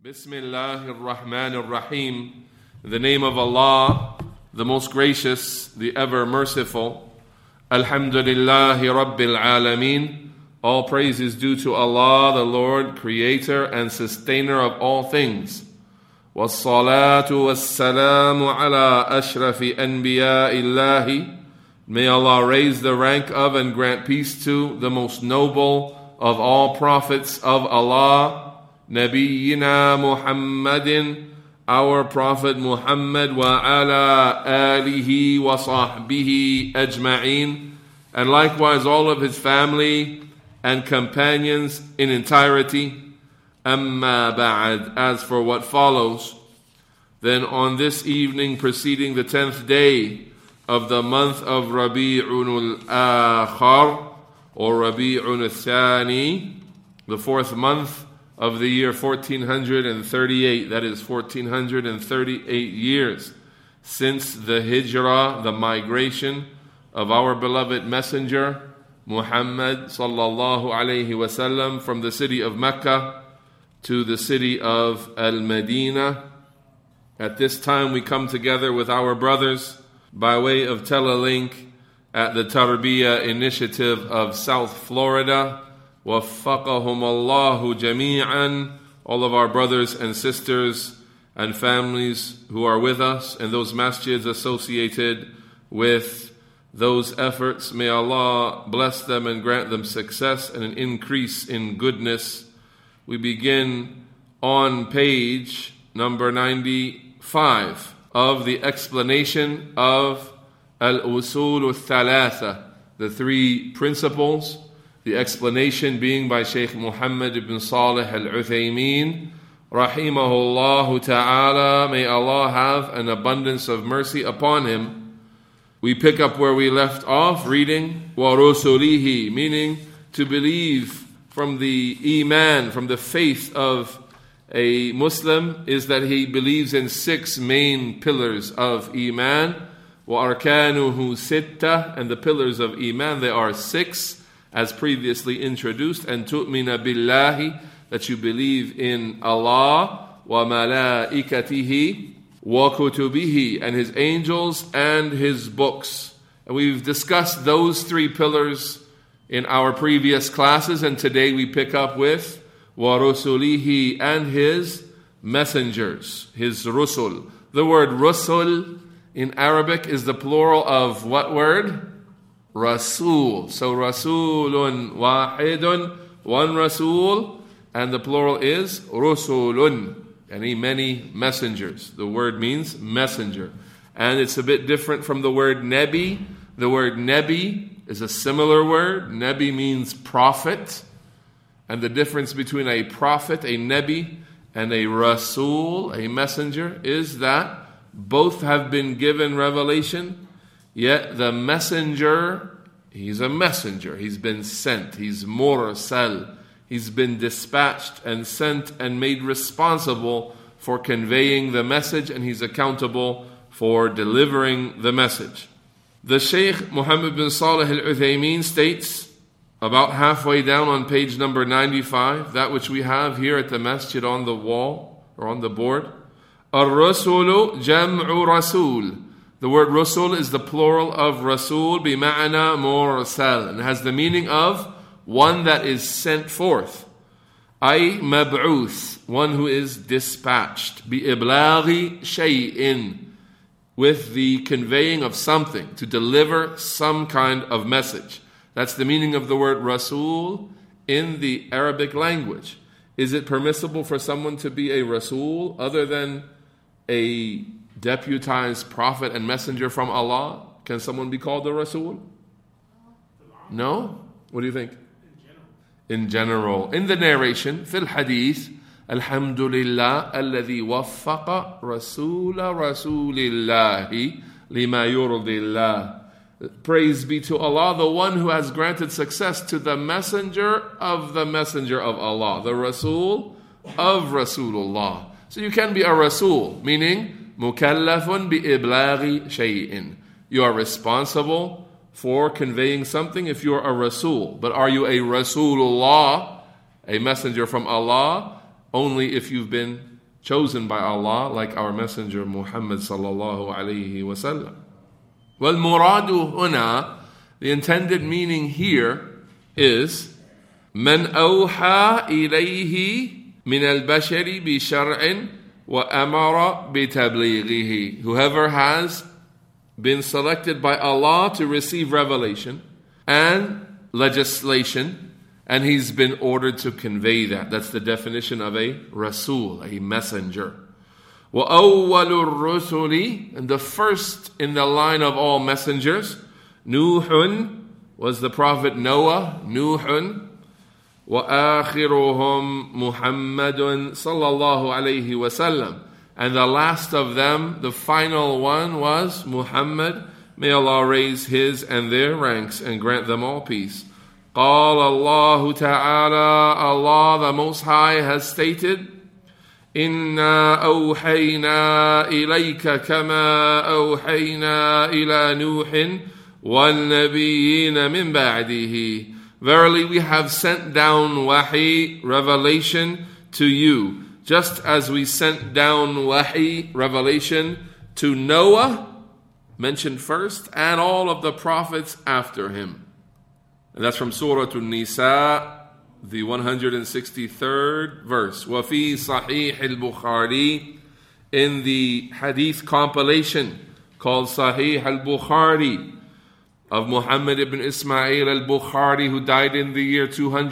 Bismillahir Rahmanir Rahim. In the name of Allah, the most gracious, the ever merciful. Alhamdulillahi Rabbil Alameen. All praise is due to Allah, the Lord, creator and sustainer of all things. Wassalatu wassalamu ala ashrafi anbiya'illahi. May Allah raise the rank of and grant peace to the most noble of all prophets of Allah, Nabiyyina Muhammadin, our Prophet Muhammad, wa ala alihi wa sahbihi ajma'een, and likewise all of his family and companions in entirety. Amma ba'ad, as for what follows, then on this evening preceding the 10th day of the month of Rabi'un al-Akhar, or Rabi'un al-Thani, the 4th month of the year 1438, that is 1438 years since the hijrah, the migration of our beloved messenger Muhammad sallallahu alayhi wasallam from the city of Mecca to the city of Al-Madinah. At this time we come together with our brothers by way of telelink at the Tarbiyah Initiative of South Florida. Waffaqahum Allahu jami'an, all of our brothers and sisters and families who are with us and those masjids associated with those efforts. May Allah bless them and grant them success and an increase in goodness. We begin on page number 95 of the explanation of Al-Usul al-Thalatha, the three principles. The explanation being by Shaykh Muhammad ibn Salih al-Uthaymeen, rahimahullah ta'ala, may Allah have an abundance of mercy upon him. We pick up where we left off, reading وَرُسُلِهِ, meaning to believe from the iman, from the faith of a Muslim, is that he believes in 6 main pillars of iman. وَأَرْكَانُهُ سِتَّةً, and the pillars of iman, they are 6, as previously introduced. And tu'mina billahi, that you believe in Allah, wa malaikatihi, wa kutubihi, and his angels and his books. And we've discussed those 3 pillars in our previous classes, and today we pick up with wa rusulihi, and his messengers, his rusul. The word rusul in Arabic is the plural of what word? Rasul. So Rasulun wahidun, one Rasul, and the plural is Rusulun, many messengers. The word means messenger. And it's a bit different from the word Nabi. The word Nabi is a similar word. Nabi means prophet. And the difference between a prophet, a Nabi, and a Rasul, a messenger, is that both have been given revelation. Yet the messenger, he's a messenger. He's been sent. He's mursal. He's been dispatched and sent and made responsible for conveying the message, and he's accountable for delivering the message. The Shaykh Muhammad bin Salih al-Uthaymeen states, about halfway down on page number 95, that which we have here at the masjid on the wall or on the board, Ar-Rasulu jam'u Rasul. The word Rasul is the plural of Rasul bima'ana mursal, and has the meaning of one that is sent forth. Ay mab'uth, one who is dispatched. Bi-iblaghi shay'in, with the conveying of something, to deliver some kind of message. That's the meaning of the word Rasul in the Arabic language. Is it permissible for someone to be a Rasul other than a deputized prophet and messenger from Allah? Can someone be called a Rasul? No? What do you think? In general. In the narration, fil hadith, Alhamdulillah alladhi waffaqa rasula rasulillahi lima yurdillah. Praise be to Allah, the one who has granted success to the messenger of Allah, the Rasul of Rasulullah. So you can be a Rasul, meaning mukallafun bi iblaghi shay'in. You are responsible for conveying something if you're a Rasul. But are you a Rasulullah, a messenger from Allah? Only if you've been chosen by Allah, like our Messenger Muhammad sallallahu alayhi wasallam. وَالْمُرَادُ هُنَا, the intended meaning here is مَنْ أَوْحَى إِلَيْهِ مِنَ الْبَشَرِ بِشَرْعٍ وَأَمَرَ بِتَبْلِيغِهِ. Whoever has been selected by Allah to receive revelation and legislation, and he's been ordered to convey that. That's the definition of a Rasul, a messenger. وَأَوَّلُ الرُّسُلِ, and the first in the line of all messengers, Nuhun, was the prophet Noah, Nuhun. وَآخِرُهُمْ مُحَمَّدٌ صَلَّى اللَّهُ عَلَيْهِ وَسَلَّمَ, and the last of them, the final one, was Muhammad. May Allah raise his and their ranks and grant them all peace. قال الله تعالى, Allah the Most High has stated, إِنَّا أَوْحَيْنَا إِلَيْكَ كَمَا أَوْحَيْنَا إِلَى نُوحٍ وَالنَّبِيِّينَ مِنْ بَعْدِهِ. Verily we have sent down wahi, revelation, to you, just as we sent down wahi, revelation, to Noah, mentioned first, and all of the prophets after him. And that's from Surah An-Nisa, the 163rd verse. وَفِي صَحِيحِ الْبُخَارِي, in the hadith compilation called Sahih al-Bukhari of Muhammad ibn Ismail al-Bukhari, who died in the year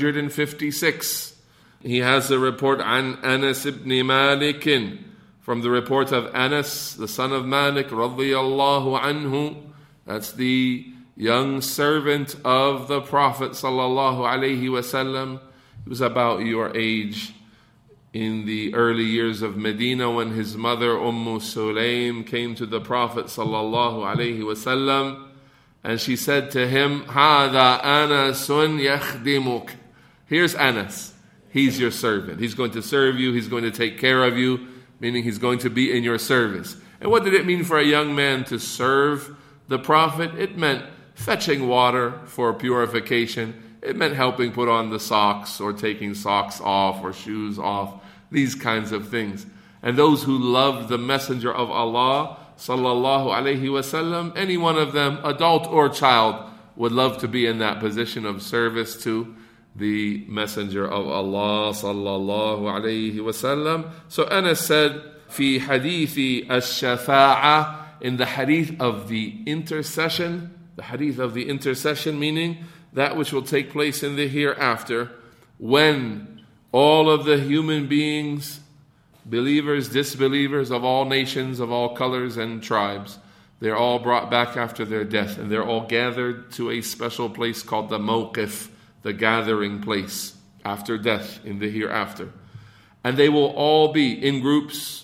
256. He has a report an Anas ibn Malik, from the report of Anas, the son of Malik, radiyallahu anhu. That's the young servant of the Prophet sallallahu alaihi wasallam. He was about your age in the early years of Medina when his mother Sulaym came to the Prophet sallallahu alaihi wasallam, and she said to him, "Hada Anasun yakhdimuk." Here's Anas. He's your servant. He's going to serve you. He's going to take care of you, meaning he's going to be in your service. And what did it mean for a young man to serve the Prophet? It meant fetching water for purification. It meant helping put on the socks, or taking socks off or shoes off, these kinds of things. And those who loved the Messenger of Allah sallallahu alaihi wasallam, any one of them, adult or child, would love to be in that position of service to the Messenger of Allah sallallahu alaihi wasallam. So Anas said, fi hadithi ash-shafa'ah, in the hadith of the intercession. The hadith of the intercession, meaning that which will take place in the hereafter, when all of the human beings, believers, disbelievers of all nations, of all colors and tribes, they're all brought back after their death, and they're all gathered to a special place called the mawqif, the gathering place after death in the hereafter. And they will all be in groups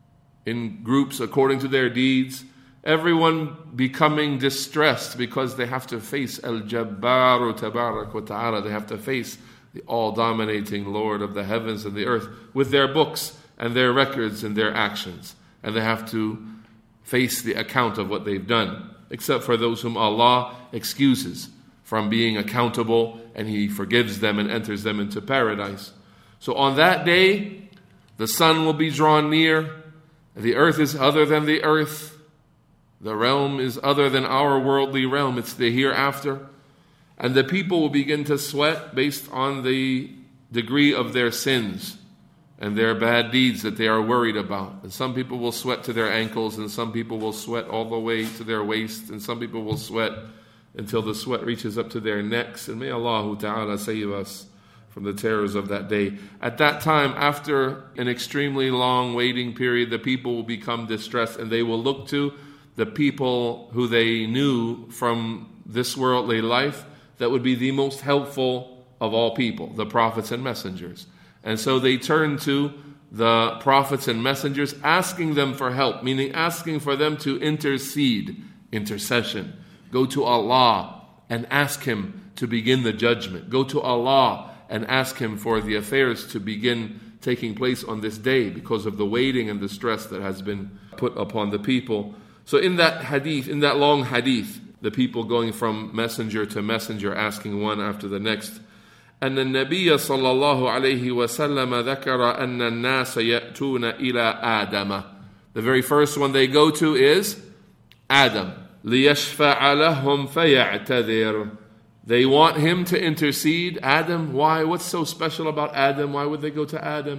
according to their deeds, everyone becoming distressed because they have to face Al-Jabbaru Tabarak wa Ta'ala. They have to face the all-dominating Lord of the heavens and the earth with their books and their records and their actions. And they have to face the account of what they've done, except for those whom Allah excuses from being accountable, and He forgives them and enters them into paradise. So on that day, the sun will be drawn near, the earth is other than the earth, the realm is other than our worldly realm, it's the hereafter. And the people will begin to sweat based on the degree of their sins and their bad deeds that they are worried about. And some people will sweat to their ankles, and some people will sweat all the way to their waist, and some people will sweat until the sweat reaches up to their necks. And may Allah Ta'ala save us from the terrors of that day. At that time, after an extremely long waiting period, the people will become distressed, and they will look to the people who they knew from this worldly life that would be the most helpful of all people, the prophets and messengers. And so they turn to the prophets and messengers, asking them for help, meaning asking for them to intercede, intercession. Go to Allah and ask Him to begin the judgment. Go to Allah and ask Him for the affairs to begin taking place on this day because of the waiting and the stress that has been put upon the people. So in that hadith, in that long hadith, the people going from messenger to messenger, asking one after the next. أن النبي صلى الله عليه وسلم ذكر أن الناس يأتون إلى آدم. The very first one they go to is Adam. ليشفع لهم فيعتذر. They want him to intercede. Adam, why? What's so special about Adam? Why would they go to Adam?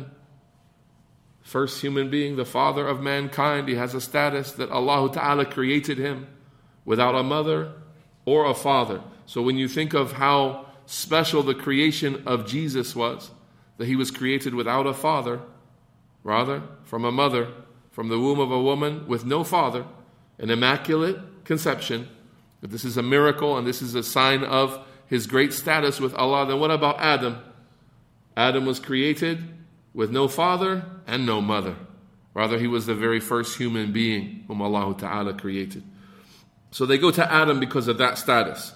First human being, the father of mankind. He has a status that Allah Ta'ala created him without a mother or a father. So when you think of how special the creation of Jesus was, that he was created without a father, rather from a mother, from the womb of a woman with no father, an immaculate conception, that this is a miracle and this is a sign of his great status with Allah. Then what about Adam? Adam was created with no father and no mother. Rather, he was the very first human being whom Allah Ta'ala created. So they go to Adam because of that status.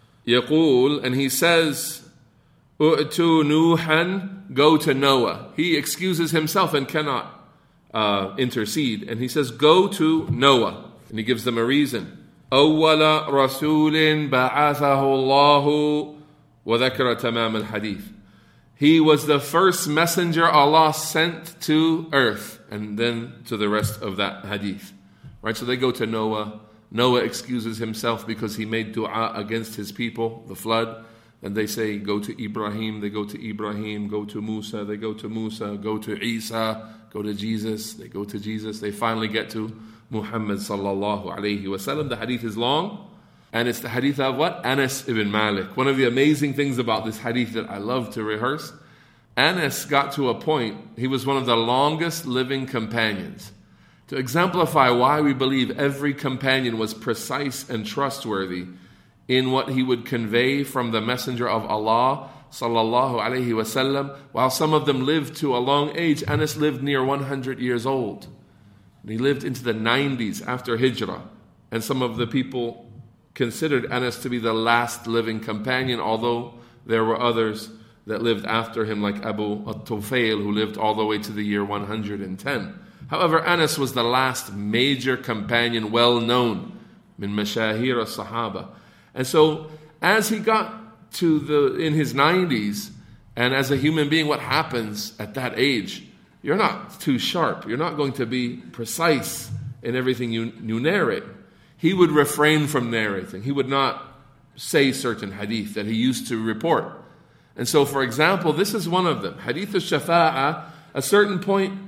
يقول, and he says, "U'tu Nuhan," go to Noah. He excuses himself and cannot intercede. And he says, go to Noah. And he gives them a reason. أول رسول بعثه الله وذكر تمام الحديث. He was the first messenger Allah sent to earth, and then to the rest of that hadith. Right, so they go to Noah. Noah excuses himself because he made dua against his people, the flood. And they say, go to Ibrahim. They go to Ibrahim. Go to Musa. They go to Musa. Go to Isa. Go to Jesus. They go to Jesus. They finally get to Muhammad sallallahu alayhi wasallam. The hadith is long. And it's the hadith of what? Anas ibn Malik. One of the amazing things about this hadith that I love to rehearse, Anas got to a point, he was one of the longest living companions. To exemplify why we believe every companion was precise and trustworthy in what he would convey from the Messenger of Allah sallallahu alayhi wasallam, while some of them lived to a long age, Anas lived near 100 years old. And he lived into the 90s after Hijrah. And some of the people considered Anas to be the last living companion, although there were others that lived after him, like Abu al-Tufayl, who lived all the way to the year 110. However, Anas was the last major companion, well known, min mashahir as-sahaba. And so, as he got to in his 90s, and as a human being, what happens at that age? You're not too sharp. You're not going to be precise in everything you narrate. He would refrain from narrating. He would not say certain hadith that he used to report. And so, for example, this is one of them. Hadith al-Shafa'ah, a certain point,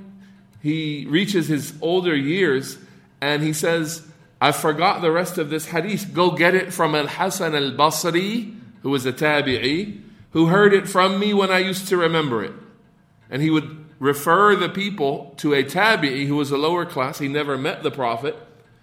he reaches his older years, and he says, I forgot the rest of this hadith. Go get it from Al-Hasan al-Basri, who was a tabi'i, who heard it from me when I used to remember it. And he would refer the people to a tabi'i who was a lower class. He never met the Prophet,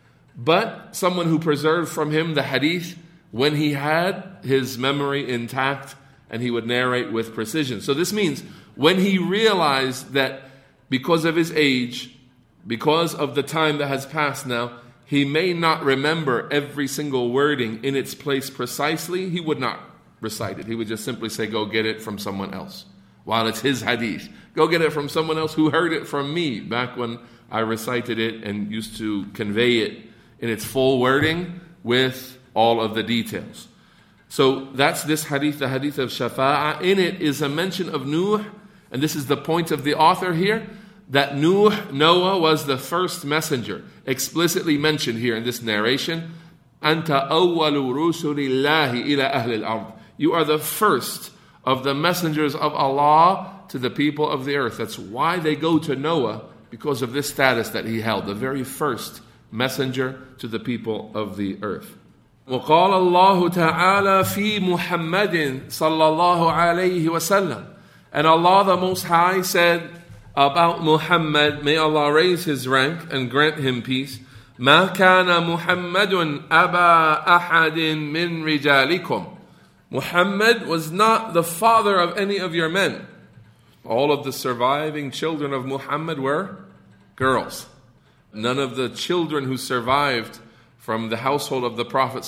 but someone who preserved from him the hadith when he had his memory intact, and he would narrate with precision. So this means when he realized that because of his age, because of the time that has passed now, he may not remember every single wording in its place precisely, he would not recite it. He would just simply say, go get it from someone else. While it's his hadith. Go get it from someone else who heard it from me back when I recited it and used to convey it in its full wording with all of the details. So that's this hadith, the hadith of Shafa'ah. In it is a mention of Nuh, and this is the point of the author here, that Noah was the first messenger, explicitly mentioned here in this narration. Anta awwalu rusulillahi ila ahli al-ard. You are the first of the messengers of Allah to the people of the earth. That's why they go to Noah, because of this status that he held, the very first messenger to the people of the earth. وقال الله تعالى في محمد صلى الله عليه وسلم. And Allah the Most High said about Muhammad, may Allah raise his rank and grant him peace, ما كان محمد أبا أحد من رجالكم. Muhammad was not the father of any of your men. All of the surviving children of Muhammad were girls. None of the children who survived from the household of the Prophet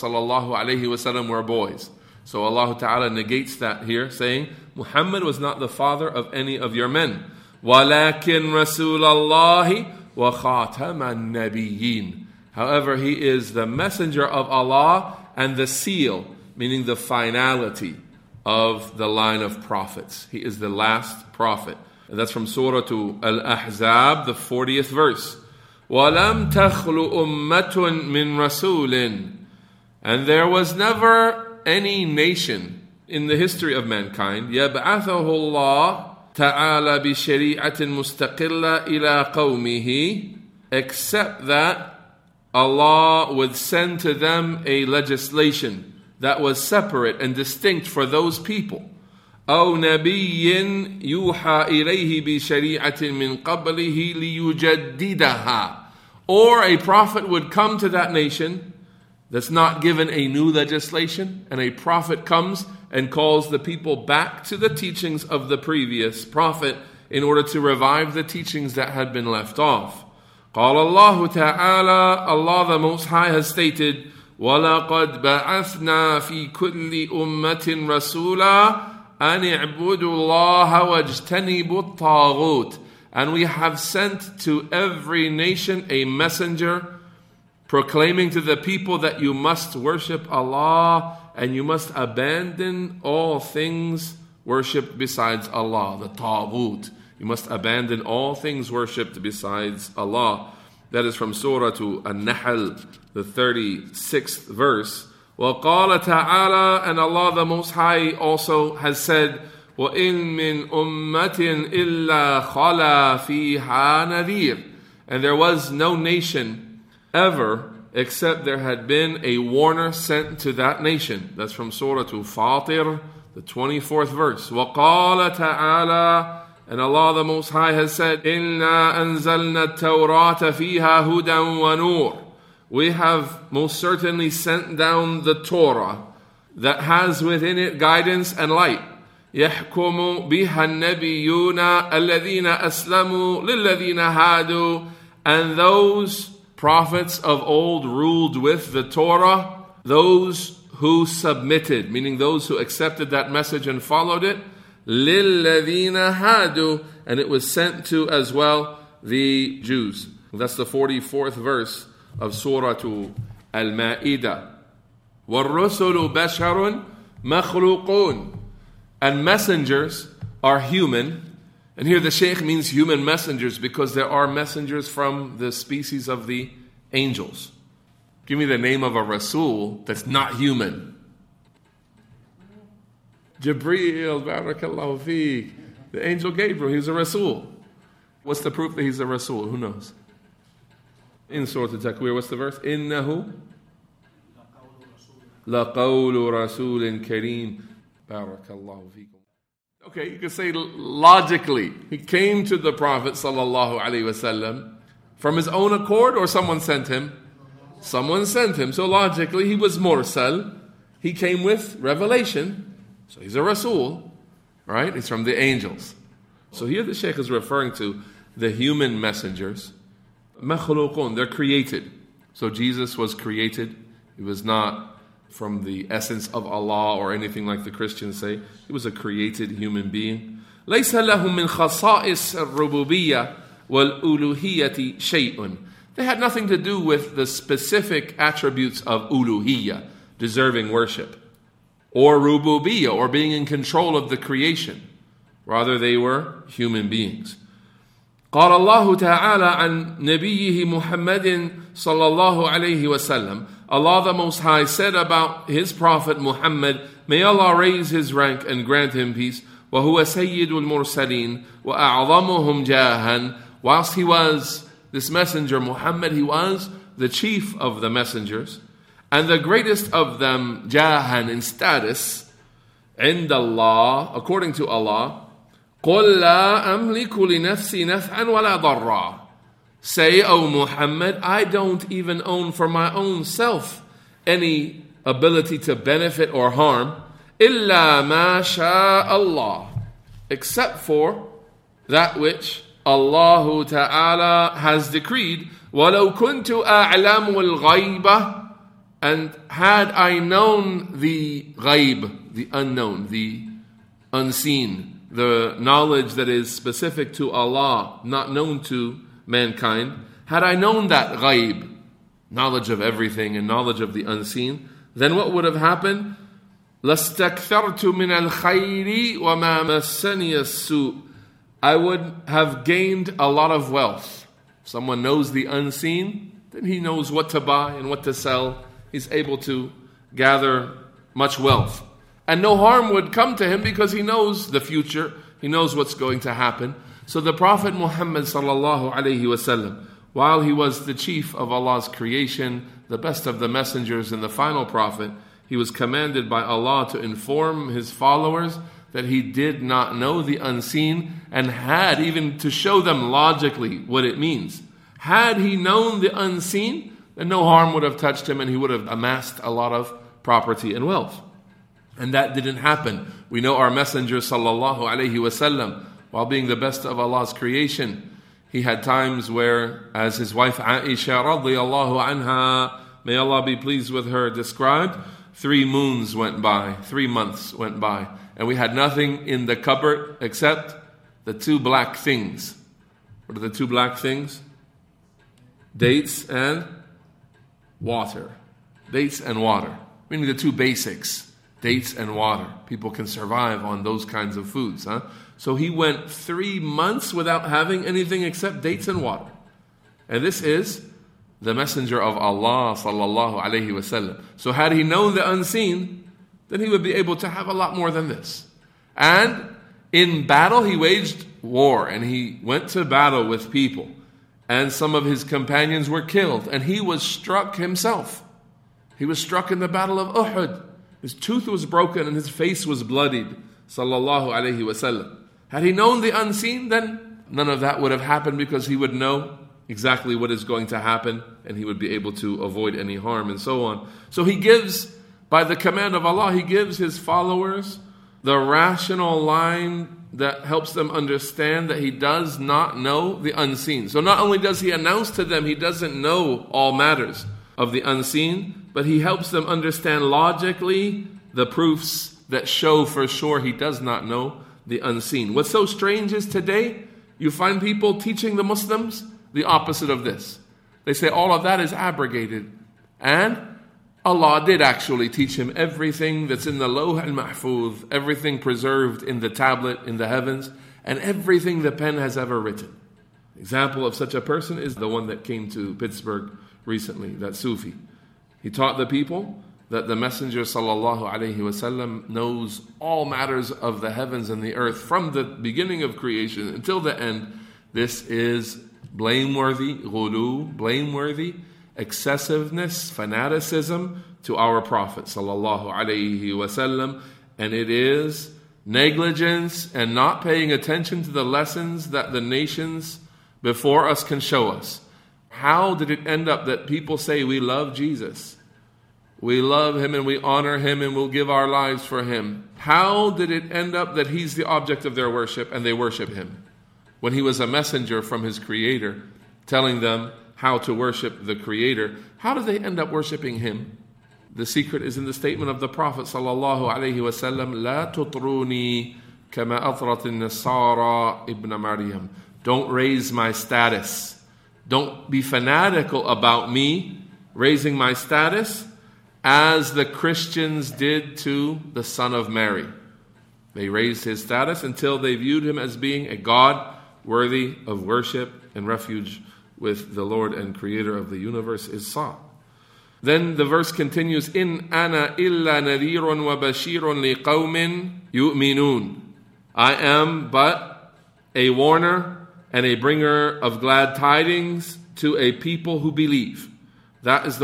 ﷺ were boys. So Allah Ta'ala negates that here, saying, Muhammad was not the father of any of your men. وَلَكِنْ رَسُولَ اللَّهِ وَخَاتَمَ النَّبِيِّينَ. However, he is the messenger of Allah and the seal, meaning the finality of the line of prophets. He is the last prophet. And that's from Surah Al-Ahzab, the 40th verse. وَلَمْ تَخْلُ أُمَّةٌ مِّن رَسُولٍ. And there was never any nation in the history of mankind يَبْعَثَهُ اللَّهُ تَعَالَى بِشَرِيعَةٍ مُسْتَقِلَّةٍ إِلَىٰ قَوْمِهِ, except that Allah would send to them a legislation that was separate and distinct for those people. أو نبي يوحى إليه بشريعة من قبله ليجددها. Or a prophet would come to that nation that's not given a new legislation, and a prophet comes and calls the people back to the teachings of the previous prophet in order to revive the teachings that had been left off. قال الله تعالى, Allah the Most High has stated, وَلَقَدْ بَعَثْنَا فِي كُلِّ أُمَّةٍ رَسُولًا أَنِ اعْبُدُوا اللَّهَ وَاجْتَنِبُوا الطَّاغُوتَ. And we have sent to every nation a messenger proclaiming to the people that you must worship Allah and you must abandon all things worshipped besides Allah, the Taghut. You must abandon all things worshipped besides Allah. That is from Surah An-Nahl, the 36th verse. وَقَالَ تَعَالَى, and Allah the Most High also has said, وَإِن مِّنْ أُمَّةٍ إِلَّا خَلَا فِيهَا نَذِيرٌ. And there was no nation ever except there had been a warner sent to that nation. That's from Surah Fatir, the 24th verse. وَقَالَ تَعَالَى, and Allah the Most High has said, إِنَّا أَنزَلْنَا التَّوْرَاةَ فِيهَا هُدًى وَنُورٌ. We have most certainly sent down the Torah that has within it guidance and light. يَحْكُمُ بِهَا النَّبِيُّونَ الَّذِينَ أَسْلَمُوا لِلَّذِينَ هَادُوا. And those prophets of old ruled with the Torah, those who submitted, meaning those who accepted that message and followed it. لِلَّذِينَ هَادُوا. And it was sent to as well the Jews. That's the 44th verse of Surah Al-Ma'idah. وَالرُّسُلُ بَشَرٌ مَخْلُوقٌ. And messengers are human. And here the Shaykh means human messengers because there are messengers from the species of the angels. Give me the name of a Rasul that's not human. Jibreel, barakallahu feek. The angel Gabriel, he's a Rasul. What's the proof that he's a Rasul? Who knows? In Surah Al-Takwir, what's the verse? إِنَّهُ لَقَوْلُ رَسُولٍ كَرِيمٍ. Barakallahu feekum. Okay, you can say logically, he came to the Prophet sallallahu alaihi wasallam from his own accord, or someone sent him? Someone sent him. So logically, he was mursal. He came with revelation. So he's a Rasul, right? He's from the angels. So here the Shaykh is referring to the human messengers. Makhluqun, they're created. So Jesus was created. He was not from the essence of Allah or anything like the Christians say. He was a created human being. لَيْسَ لَهُم مِّن خَصَائِصِ الرُّبُوبِيَّةِ وَالْأُلُوهِيَّةِ شَيْءٌ. They had nothing to do with the specific attributes of uluhiyya, deserving worship, or rububiyya, or being in control of the creation. Rather, they were human beings. قال الله تعالى عن نبيه محمد صلى الله عليه وسلم. Allah the Most High said about His Prophet Muhammad, may Allah raise his rank and grant him peace, وَهُوَ سَيِّدُ الْمُرْسَلِينَ وَأَعْظَمُهُمْ جَاهًا. Whilst he was this messenger Muhammad, he was the chief of the messengers and the greatest of them jahan, in status, عند Allah, according to Allah. قُلْ لَا أَمْلِكُ لِنَفْسِي نَفْعًا وَلَا ضَرًّا. Say, O Muhammad, I don't even own for my own self any ability to benefit or harm. إِلَّا مَا شَاءَ اللَّهُ. Except for that which Allah Ta'ala has decreed. وَلَوْ كُنْتُ أَعْلَمُ الْغَيْبَ. And had I known the ghaib, the unknown, the unseen, the knowledge that is specific to Allah, not known to mankind, had I known that ghaib, knowledge of everything and knowledge of the unseen, then what would have happened? لَاسْتَكْثَرْتُ مِنَ الْخَيْرِ وَمَا مَسَّنِيَ السُّوءُ. I would have gained a lot of wealth. Someone knows the unseen, then he knows what to buy and what to sell. He's able to gather much wealth. And no harm would come to him because he knows the future. He knows what's going to happen. So the Prophet Muhammad sallallahu alaihi wasallam, while he was the chief of Allah's creation, the best of the messengers and the final prophet, he was commanded by Allah to inform his followers that he did not know the unseen, and had even to show them logically what it means. Had he known the unseen, then no harm would have touched him and he would have amassed a lot of property and wealth. And that didn't happen. We know our Messenger sallallahu alaihi wasallam, while being the best of Allah's creation, he had times where, as his wife Aisha radiyallahu anha, may Allah be pleased with her, described, 3 moons went by, 3 months went by, and we had nothing in the cupboard except the 2 black things. What are the 2 black things? Dates and water. Dates and water. Meaning the 2 basics. Dates and water. People can survive on those kinds of foods. So he went 3 months without having anything except dates and water. And this is the Messenger of Allah sallallahu alaihi wasallam. So had he known the unseen, then he would be able to have a lot more than this. And in battle, he waged war, and he went to battle with people. And some of his companions were killed, and he was struck himself. He was struck in the battle of Uhud. His tooth was broken and his face was bloodied, sallallahu alaihi wasallam. Had he known the unseen, then none of that would have happened, because he would know exactly what is going to happen, and he would be able to avoid any harm and so on. So he gives, by the command of Allah, he gives his followers the rational line that helps them understand that he does not know the unseen. So not only does he announce to them he doesn't know all matters of the unseen, but he helps them understand logically the proofs that show for sure he does not know the unseen. What's so strange is today you find people teaching the Muslims the opposite of this. They say all of that is abrogated, and Allah did actually teach him everything that's in the Lawh al-Mahfuz, everything preserved in the tablet in the heavens, and everything the pen has ever written. Example of such a person is the one that came to Pittsburgh recently, that Sufi. He taught the people that the Messenger sallallahu alaihi wasallam knows all matters of the heavens and the earth from the beginning of creation until the end. This is blameworthy, ghulu, blameworthy, excessiveness, fanaticism to our Prophet sallallahu alaihi wasallam, and it is negligence and not paying attention to the lessons that the nations before us can show us. How did it end up that people say we love Jesus? We love him and we honor him and we'll give our lives for him. How did it end up that he's the object of their worship and they worship him? When he was a messenger from his Creator, telling them how to worship the Creator, how did they end up worshiping him? The secret is in the statement of the Prophet sallallahu alaihi wasallam, "La tutruni kama atrat an-nasara ibn Maryam." Don't raise my status. Don't be fanatical about me raising my status as the Christians did to the son of Mary. They raised his status until they viewed him as being a God worthy of worship, and refuge with the Lord and Creator of the universe is sought. Then the verse continues, "In ana illa nadhirun wa bashirun liqawmin yu'minun." I am but a warner and a bringer of glad tidings to a people who believe. That is the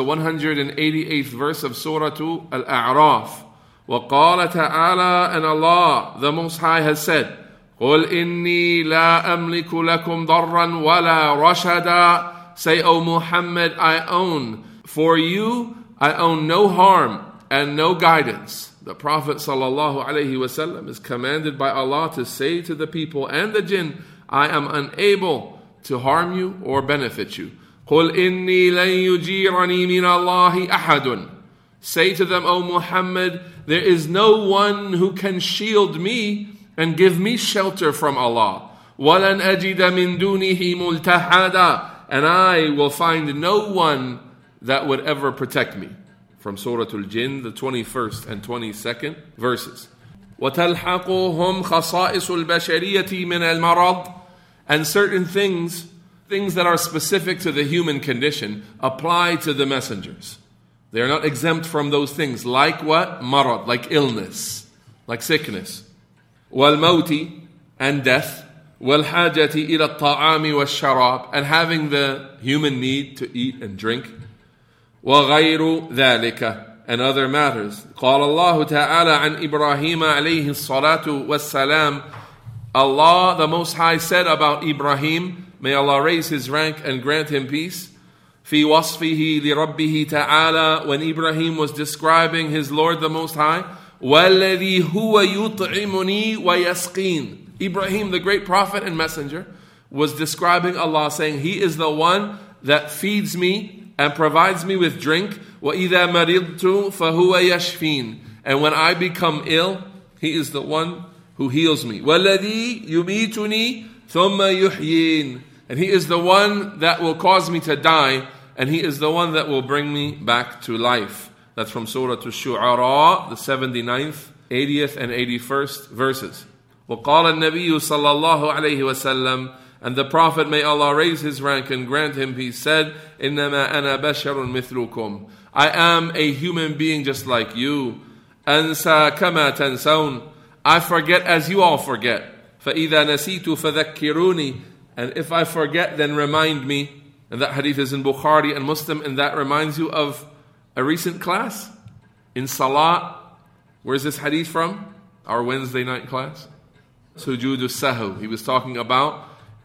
188th verse of Surah Al-A'raf. وَقَالَ تَعَالَى, and Allah, the Most High, has said, قُلْ إِنِّي لَا أَمْلِكُ لَكُمْ ضَرًّا وَلَا رَشَدًا. Say, O Muhammad, I own no harm and no guidance. The Prophet ﷺ is commanded by Allah to say to the people and the jinn, I am unable to harm you or benefit you. قُلْ إِنِّي لَن يُجِيرَنِي مِنَ اللَّهِ أَحَدٌ. Say to them, O Muhammad, there is no one who can shield me and give me shelter from Allah. وَلَنْ أَجِدَ مِن دُونِهِ مُلْتَحَدًا. And I will find no one that would ever protect me from Surah Al-Jinn, the 21st and 22nd verses. وَتَلْحَقُهُمْ خَصَائِصُ الْبَشَرِيَّةِ مِنَ الْمَرَضِ. And certain things that are specific to the human condition, apply to the messengers. They are not exempt from those things. Like what? Marad, like illness, like sickness. وَالْمَوْتِ, and death. وَالْحَاجَةِ إِلَى الطَّعَامِ وَالشَّرَابِ, and having the human need to eat and drink. وَغَيْرُ ذَلِكَ, and other matters. قال الله تعالى عن إبراهيم عليه الصلاة والسلام. Allah, the Most High, said about Ibrahim, may Allah raise his rank and grant him peace. في وصفه لربه تعالى, when Ibrahim was describing his Lord the Most High. وَالَّذِي هُوَ يُطْعِمُنِي وَيَسْقِينِ. Ibrahim, the great prophet and messenger, was describing Allah, saying, He is the one that feeds me and provides me with drink. وَإِذَا مَرِضْتُ فَهُوَ يَشْفِينِ. And when I become ill, He is the one who heals me. وَالَّذِي يُمِيتُنِي ثُمَّ يُحْيِينِ. And He is the one that will cause me to die, and He is the one that will bring me back to life. That's from Surah Ash-Shu'ara, the 79th, 80th, and 81st verses. وَقَالَ النَّبِيُّ صَلَّى اللَّهُ عَلَيْهِ وَسَلَّمَ. And the Prophet, may Allah raise his rank and grant him peace, said, إِنَّمَا أَنَا بَشَرٌ مِثْلُكُمْ. I am a human being just like you. أَنْسَى كَمَا تَنْسَوْنَ. I forget as you all forget. فَإِذَا نَسِيتُ فَذَكِّرُونِي. And if I forget, then remind me. And that hadith is in Bukhari and Muslim, and that reminds you of a recent class in Salat. Where's this hadith from? Our Wednesday night class. Sujood al-Sahw. He was talking about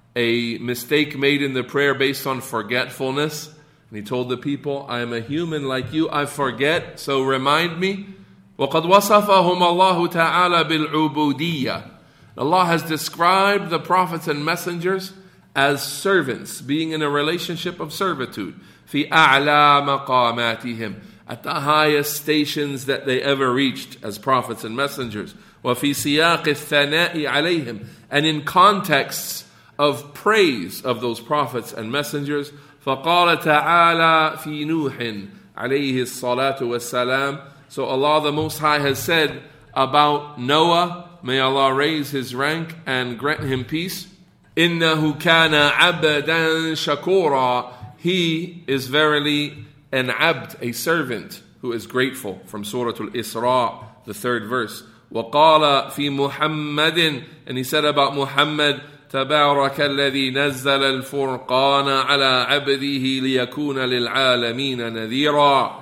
a mistake made in the prayer based on forgetfulness. And he told the people, I am a human like you, I forget, so remind me. وَقَدْ وَصَفَهُمَ اللَّهُ تَعَالَى بِالْعُبُودِيَّةِ. Allah has described the prophets and messengers as servants, being in a relationship of servitude. فِي أَعْلَى مَقَامَاتِهِمْ. At the highest stations that they ever reached as prophets and messengers. وَفِي سِيَاقِ الثَّنَاءِ عَلَيْهِمْ. And in contexts of praise of those prophets and messengers. فَقَالَ تَعَالَى فِي نُوحٍ عَلَيْهِ الصَّلَاةُ وَالسَّلَامُ. So Allah the Most High has said about Noah, may Allah raise his rank and grant him peace. إِنَّهُ كَانَ عَبْدًا شَكُورًا. He is verily an abd, a servant who is grateful. From Surah Al-Isra, the 3rd verse. وَقَالَ فِي مُحَمَّدٍ. And he said about Muhammad, تبارك الذي نزل الفرقان على عبده ليكون للعالمين نذيرا.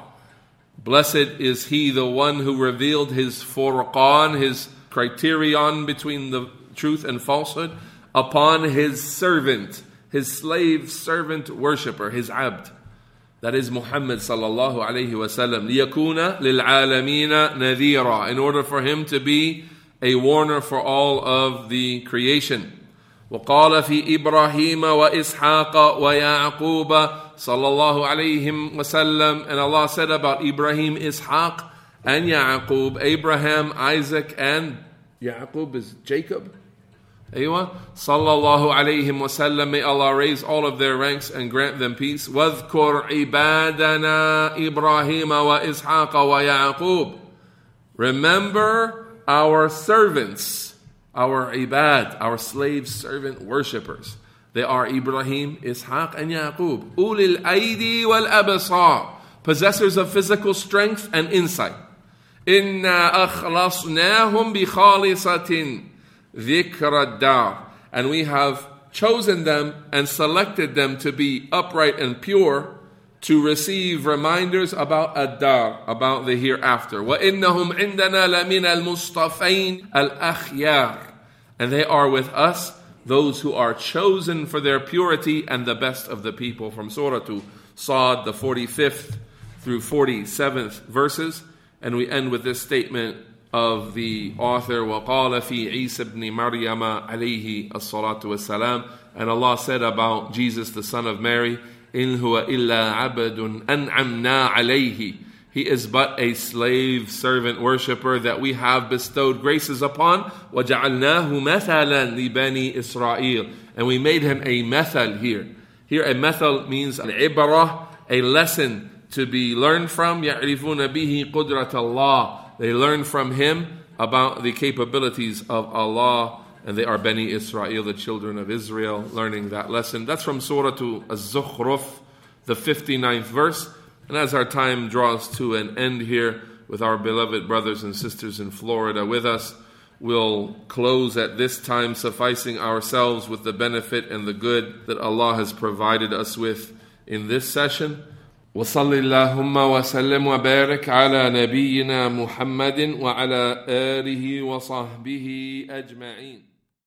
Blessed is he, the one who revealed his Furqan, his criterion between the truth and falsehood, upon his servant, his slave servant worshipper, his abd. That is Muhammad sallallahu alayhi wa sallam. لِيَكُونَ لِلْعَالَمِينَ نَذِيرًا. In order for him to be a warner for all of the creation. وقال في إبراهيم وإسحاق ويعقوب صلى الله عليه وسلم. And Allah said about Ibrahim, Ishaq, and Yaqub, Abraham, Isaac, and Yaqub is Jacob. صلى الله عليه وسلم. May Allah raise all of their ranks and grant them peace. وَاذْكُرْ عِبَادَنَا إِبْرَاهِيمَ وَإِسْحَاقَ وَيَعْقُوب. Remember our servants, our ibad, our slave servant worshippers. They are Ibrahim, Ishaq, and Yaqub. Ulil aidi wal abasar. Possessors of physical strength and insight. Inna akhlasnahum bi khalisatin dhikra dar. And we have chosen them and selected them to be upright and pure, to receive reminders about ad-dar, about the hereafter. وَإِنَّهُمْ عِنْدَنَا لَمِنَ الْمُصْطَفَيْنَ الْأَخْيَارِ. And they are with us, those who are chosen for their purity and the best of the people. From Surah to Sad, the 45th through 47th verses. And we end with this statement of the author, وَقَالَ فِي عِيسَى بْنِ مَرْيَمَ عَلَيْهِ الصَّلَاةُ وَالسَّلَامُ. And Allah said about Jesus, the son of Mary, إِنْ هُوَ إِلَّا عَبْدٌ أَنْعَمْنَا عَلَيْهِ. He is but a slave servant worshipper that we have bestowed graces upon. وَجَعَلْنَاهُ مَثَلًا لِبَنِي إِسْرَائِيلِ. And we made him a methal here. Here a methal means al-ibarah, a lesson to be learned from. يَعْرِفُونَ بِهِ قُدْرَةَ اللَّهِ. They learn from him about the capabilities of Allah, and they are Bani Israel, the children of Israel, learning that lesson. That's from Surah Az-Zukhruf, the 59th verse. And as our time draws to an end here, with our beloved brothers and sisters in Florida with us, we'll close at this time, sufficing ourselves with the benefit and the good that Allah has provided us with in this session. وصل اللهم وسلم وبارك على نبينا محمد وعلى آله وصحبه أجمعين.